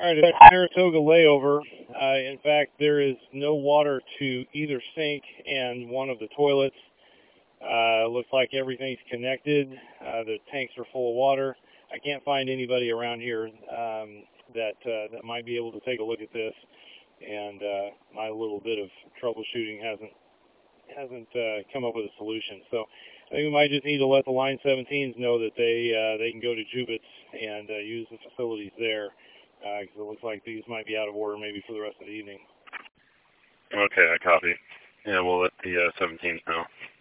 All right, it's Saratoga layover. In fact, there is no water to either sink and one of the toilets. Looks like everything's connected. The tanks are full of water. I can't find anybody around here that might be able to take a look at this. And my little bit of troubleshooting hasn't come up with a solution. So I think we might just need to let the Line 17s know that they can go to Jubitz and use the facilities there. Because it looks like these might be out of order maybe for the rest of the evening. Okay, I copy. Yeah, we'll let the 17s know.